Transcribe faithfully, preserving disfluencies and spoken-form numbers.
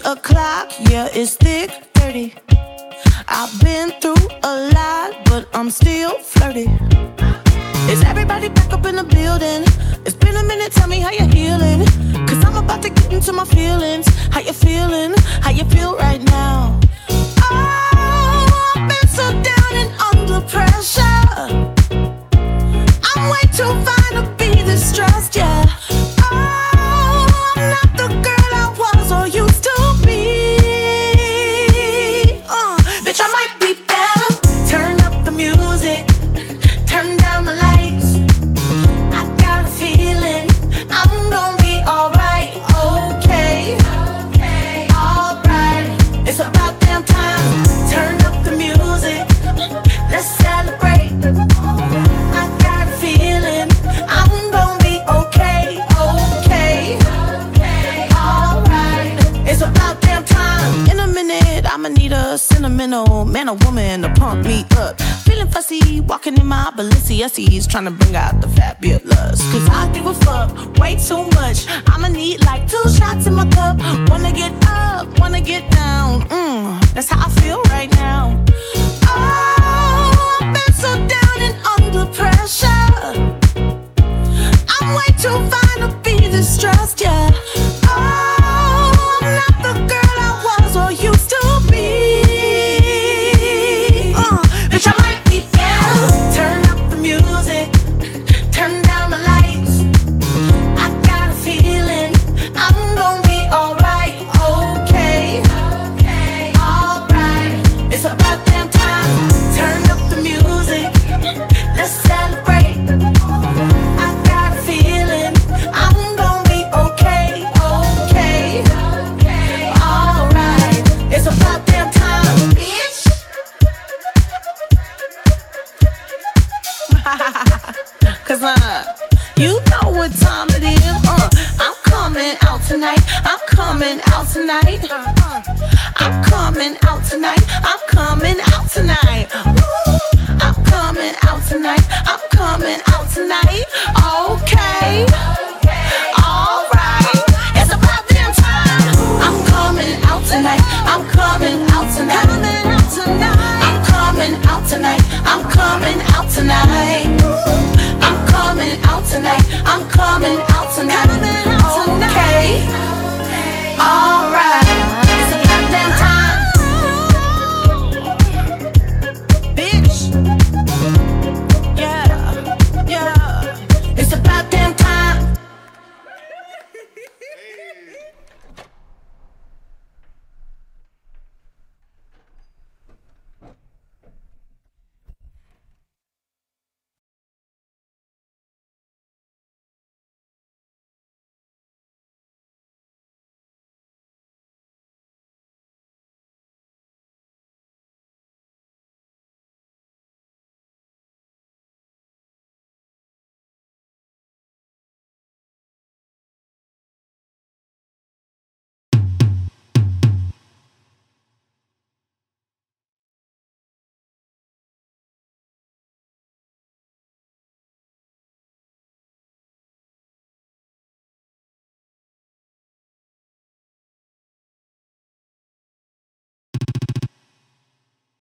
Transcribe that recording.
o'clock, yeah, it's thick thirty. I've been through a lot, but I'm still flirty. Is everybody back up in the building? It's been a minute, tell me how you're healing. Cause I'm about to get into my feelings. How you feeling? How you feel right now? Oh, I've been so down and under pressure. I'm way too fine to be distressed, yeah. Oh, I'm not the girl I was or used to be. uh, Bitch, I might be better. Turn up the music, turn down the lights. I got a feeling I'm gonna be alright. Okay, okay, alright. It's about damn time. Turn up the music, let's celebrate. I got a feeling I'm gonna be okay. Okay, okay, alright. It's about damn time. In a minute, I'ma need a sentimental man or woman to pump me up. Feeling fussy, walking in my Balenciennes, trying to bring out the fabulous. Cause I give a fuck way too much. I'ma need like two shots in my cup. Wanna get up, wanna get down. Mmm, that's how I feel right now. Oh, I've been so down and under pressure. I'm way too fine to be distressed, yeah. Oh, I'm not the girl I was or used to be. uh, Bitch, I might be better. Turn up the music, turn down the lights. I got a feeling I'm gonna be alright. Okay, okay, alright. It's about damn time. Turn up the music, let's celebrate. I got a feeling I'm gonna be okay. Okay, okay, alright. It's about damn time, bitch. Cause uh, you know what time it is. Uh, I'm coming out tonight. I'm coming out tonight. Uh, I'm coming out tonight. I'm coming out tonight. Ooh, I'm coming out tonight. I'm coming out tonight. Okay, alright. It's about damn time. I'm coming out tonight. I'm coming out tonight. Coming out tonight. I'm coming out tonight. I'm coming out tonight. I'm coming out tonight. I'm coming out tonight. Okay.